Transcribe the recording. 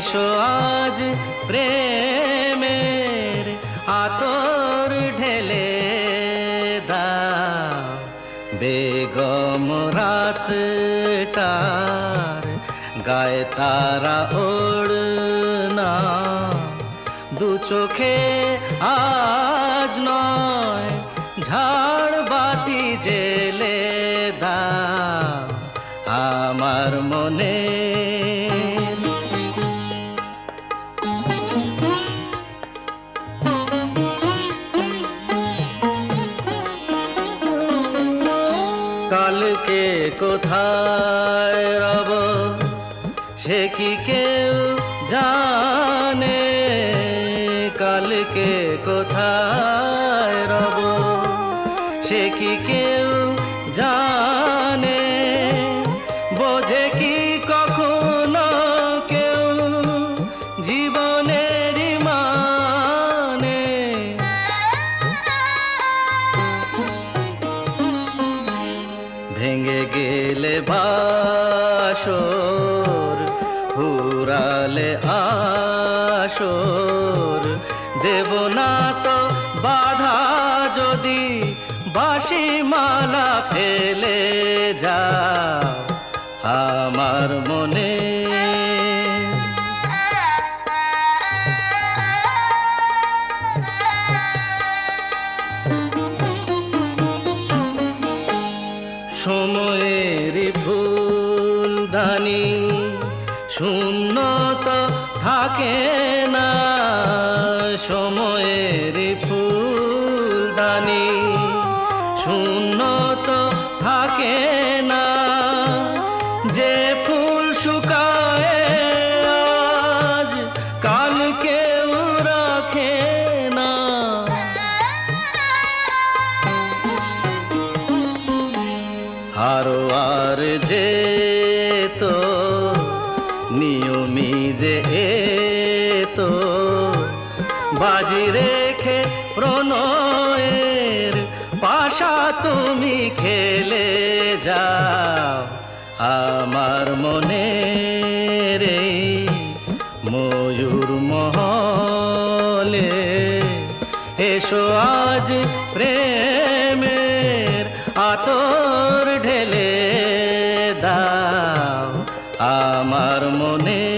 এসো আজ প্রেমের আতর ঢেলে দাও বেগম রাতটার গায়ে তারা ওড়না দু চোখে আজ নয় ঝাড় বাতি জেলে দাও আমার মনে কালকে কোথায় রব সে কি কেউ জানে কালকে কোথায় রব সে কি কেউ জানে বোঝে কি কখনো কেউ জীবনের মানে ভেঙে গেলে বাসর ফুরালে আসর দেব না তো বাধা যদি বাঁশি মালা ফেলে যাও আমার মনে সময়ের ফুলদানি শূন্য তো থাকে না সময়ের ফুলদানি শূন্য তো থাকে না যে ফুল শুকায় আজ কাল কেউ রাখে না হারোয়ার যে তো নিয়মি যে তো বাজি রেখে প্রণয়ের পাশা তুমি খেলে যাও আমার মনে রে ময়ূর মহলে এসো আজ প্রেমের আতর ঢেলে দাও আমার মনে